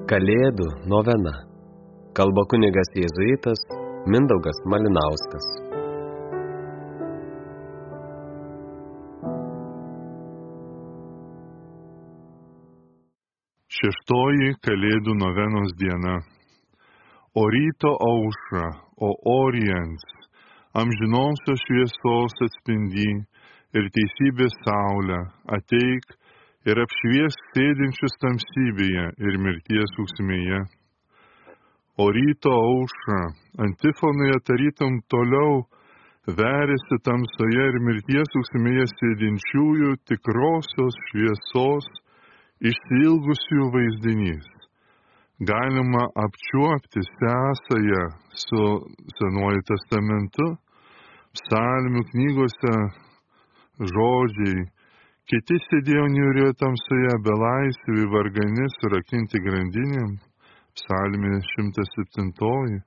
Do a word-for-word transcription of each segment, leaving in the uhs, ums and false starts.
Kalėdų novena. Kalba kunigas jėzuitas Mindaugas Malinauskas. Šeštoji Kalėdų novenos diena. O ryto aušra, o oriens, amžinosios šviesos atspindy ir teisybės saulę, ateik ir apšviesk sėdinčius tamsybėje ir mirties ūksmėje. O ryto aušra, antifonoje tarytum toliau veriasi tamsoje ir mirties ūksmėje sėdinčiųjų tikrosios šviesos išsiilgusių vaizdinys. Galima apčiuopti sąsają su Senuoju testamentu, psalmių knygose žodžiai, kiti sėdėjo niūrioje tamsoje, belaisviai, vargani, surakinti grandinėm, psalmė šimtas septintoji.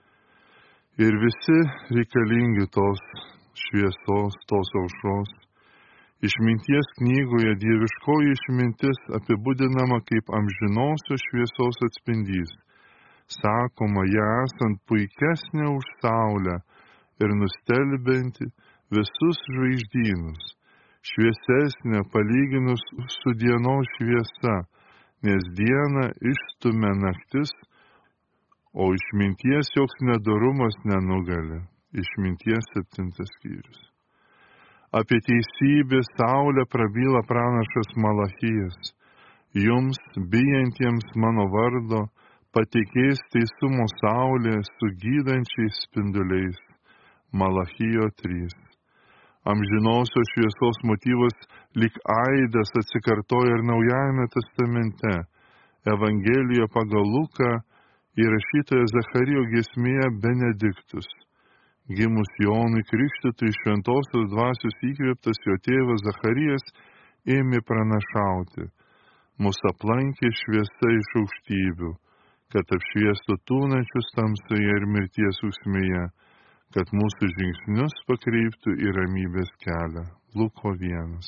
Ir visi reikalingi tos šviesos, tos aušros. Išminties knygoje dieviškoji išmintis apibūdinama kaip amžinosios šviesos atspindys. Sakoma, ją esant puikesnė už saulę ir nustelbianti visus žvaigždynus, šviesesnė palyginus su dienos šviesa, nes dieną išstumia naktis, o išminties joks nedorumas nenugali. Išminties septintas skyrius. Apie teisybę saulę prabyla pranašas Malachijas. Jums, bijantiems mano vardo, patikės teisumo saulė su gydančiais spinduliais. Malachijo trys. Amžinosios šviesos motyvas lyg aidas atsikartoja ir Naujajame testamente. Evangelijoje pagal Luką įrašytoje Zacharijo giesmėje Benediktus. Gimus Jonui Krikštytojui šventosios dvasios įkvėptas jo tėvas Zacharijas ėmė pranašauti. Mus aplankė šviesa iš aukštybių, kad apšviestų tūnančius tamsoje ir mirties ūksmėje, kad mūsų žingsnius pakreiptų į ramybės kelią. Luko vienas.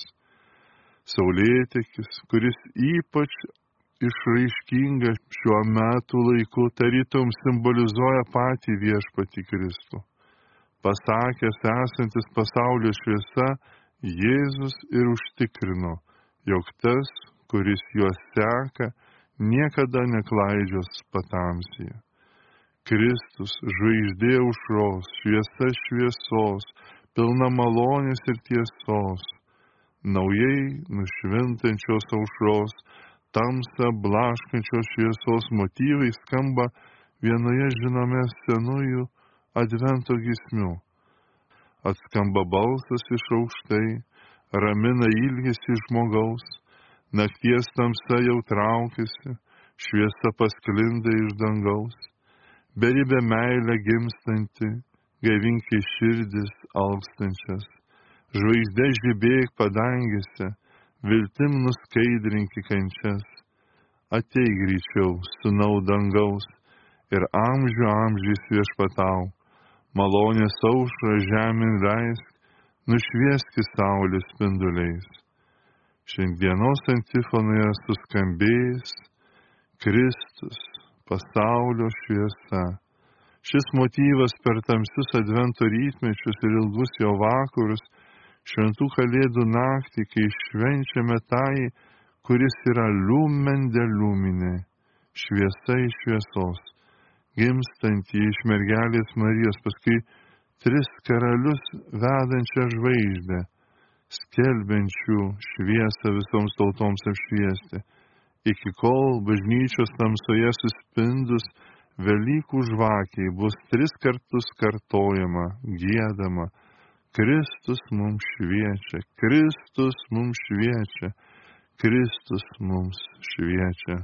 Saulėtekis, kuris ypač išraiškingas šiuo metų laiku, tarytum simbolizuoja patį viešpatį Kristų. Pasakęs esantis pasaulio šviesa, Jėzus ir užtikrino, jog tas, kuris juos seka, niekada neklaidžios patamsyje. Kristus, žvaigždė aušros, šviesa šviesos, pilna malonės ir tiesos, naujai nušvintančios aušros, tamsą blaškančios šviesos motyvai skamba vienoje žinome senųjų Advento giesmių. Atskamba balsas iš aukštai, ramina ilgesį žmogaus, nakties tamsa jau traukiasi, šviesa pasklinda iš dangaus, beribė meilė gimstanti, gaivinki širdis alkstančias, žvaigždė žibėk padangėse, viltim nuskaidrinki kančias, ateik greičiau, sūnau dangaus, ir amžių amžiais viešpatau, malonės aušrą žemėn leisk, nušvieski saulės spinduliais. Šiandienos antifonoje suskambės Kristus, pasaulio šviesa. Šis motyvas per tamsius Advento rytmečius ir ilgus jo vakarus, šventų Kalėdų naktį, kai švenčiame tai, kuris yra lumen de lumine, šviesa iš šviesos, gimstantį iš mergelės Marijos, paskui tris karalius vedančią žvaigždę, skelbiančių šviesą visoms tautoms apšviesti, iki kol bažnyčios tamsoje suspindus Velykų žvakiai bus tris kartus kartojama, giedama, Kristus mums šviečia, Kristus mums šviečia, Kristus mums šviečia.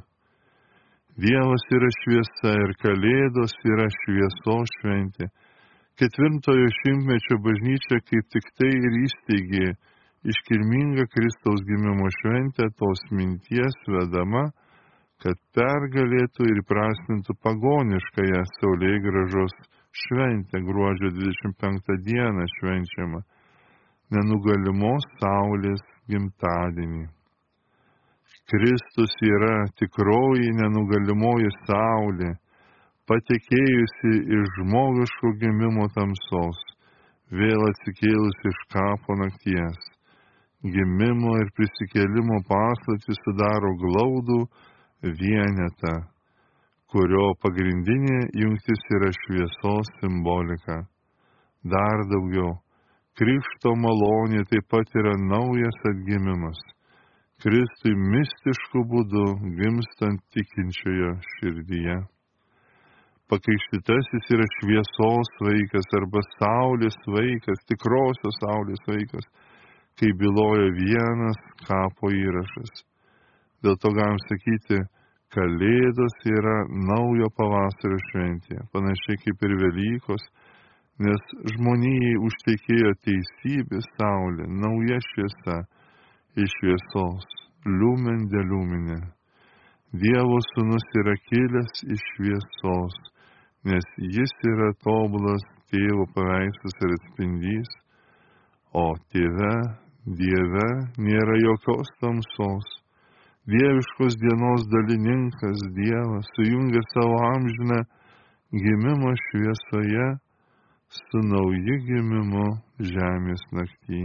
Dievas yra šviesa ir Kalėdos yra šviesos šventė. Ketvirtojo šimtmečio bažnyčia kaip tik tai ir įsteigė iškilmingą Kristaus gimimo šventę, tos minties vedama, kad pergalėtų ir prasmintų pagoniškąją saulėgrąžos šventę, gruodžio dvidešimt penktą dieną švenčiama, nenugalimos saulės gimtadienį. Kristus yra tikroji nenugalimoji saulė, patekėjusi iš žmogiško gimimo tamsos, vėl atsikėlusi iš kapo nakties. Gimimo ir prisikėlimo paslaptį sudaro glaudų vienetą, kurio pagrindinė jungtis yra šviesos simbolika. Dar daugiau, krikšto malonė taip pat yra naujas atgimimas, Kristui mistišku būdu gimstant tikinčiojo širdyje. Pakrikštytasis yra šviesos vaikas arba saulės vaikas, tikrosios saulės vaikas, kaip byloja vienas kapo įrašas. Dėl to galim sakyti, Kalėdos yra naujo pavasario šventė, panašiai kaip ir Velykos, nes žmonijai užtekėjo teisybės saulė, nauja šviesa iš šviesos, liumen de lumine. Dievo sūnus yra kilęs iš šviesos, nes jis yra tobulas tėvo paveikslas ir atspindys, o tėve, Dieve nėra jokios tamsos. Dieviškos dienos dalininkas Dievas sujungia savo amžiną gimimo šviesoje su nauju gimimu žemės nakty.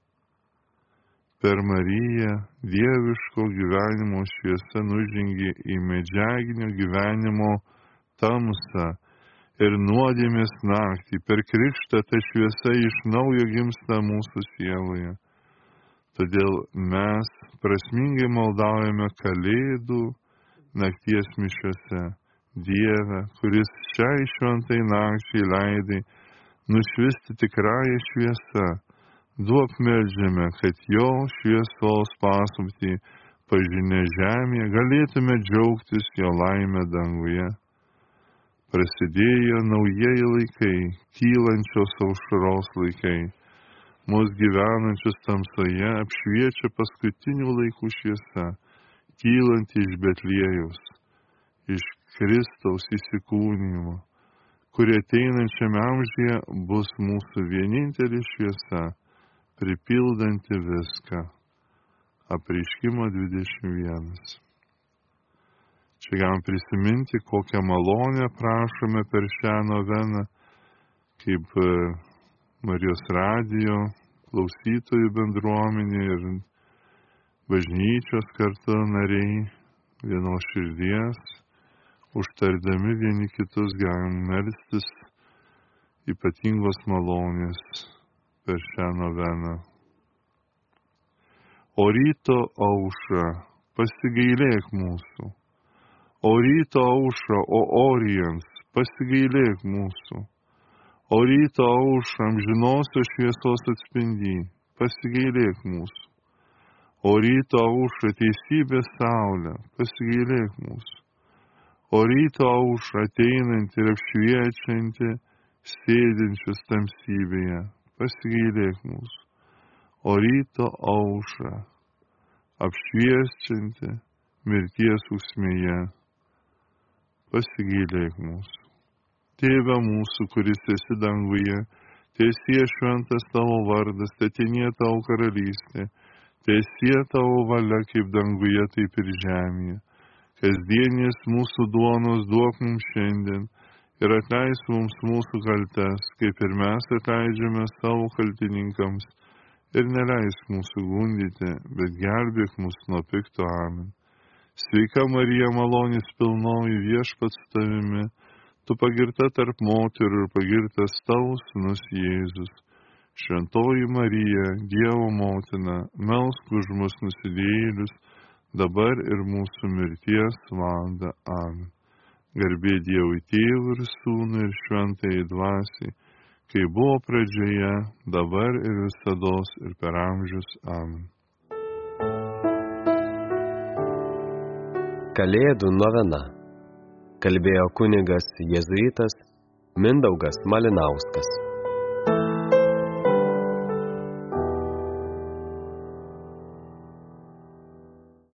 Per Mariją dieviško gyvenimo šviesa nužengė į medžiaginio gyvenimo tamsą ir nuodėmės naktį. Per krikštą ta šviesa iš naujo gimsta mūsų sieloje. Todėl mes prasmingai maldaujame Kalėdų nakties mišiose. Dieve, kuris šiai šventai nakčiai leidai nušvisti tikrąją šviesą, duok meldžiame, kad jo šviesos paslaptį pažinę žemėje galėtume džiaugtis jo laimę danguje. Prasidėjo naujieji laikai, kylančios aušros laikai. Mūsų gyvenančius tamsoje apšviečia paskutinių laikų šviesa, kylanti iš Betliejaus, iš Kristaus įsikūnijimo, kuri ateinančiame amžiuje bus mūsų vienintelė šviesa, pripildanti viską. Apreiškimo dvidešimt vienas. Čia galim prisiminti, kokią malonę prašome per šią noveną, kaip Marijos radijo klausytojų bendruomenė ir bažnyčios kartu nariai vienos širdies, užtardami vieni kitus galim melstis ypatingos malonės per šią noveną. O ryto aušra, pasigailėk mūsų. O ryto aušra, o Orijans, pasigailėk mūsų. O ryto aušra, amžinosios šviesos atspindy, pasigailėk mūsų. O ryto aušra, teisybės saulė, pasigailėk mūsų. O ryto aušra, ateinanti ir apšviečianti sėdinčius tamsybėje, pasigailėk mūsų. O ryto aušra, apšviečianti mirties ūksmėje, pasigailėk mūsų. Tėve mūsų, kuris esi danguje, teesie šventas tavo vardas, teateinie tavo karalystė, teesie tavo valia kaip danguje, taip ir žemėje. Kasdienės mūsų duonos duok mums šiandien ir atleisk mums mūsų kaltes, kaip ir mes atleidžiame savo kaltininkams, ir neleisk mūsų gundyti, bet gelbėk mus nuo pikto. Amen. Sveika Marija, malonės pilnoji, Viešpats su tavimi, tu pagirta tarp moterų ir pagirtas tavo sūnus Jėzus. Šventoji Marija, Dievo motina, melsk už mus nusidėjėlius, dabar ir mūsų mirties valandą. Amen. Garbė Dievui Tėvui ir Sūnui ir Šventajai Dvasiai, kai buvo pradžioje, dabar ir visados ir per amžius. Amen. Kalėdų novena. Kalbėjo kunigas jėzuitas Mindaugas Malinauskas.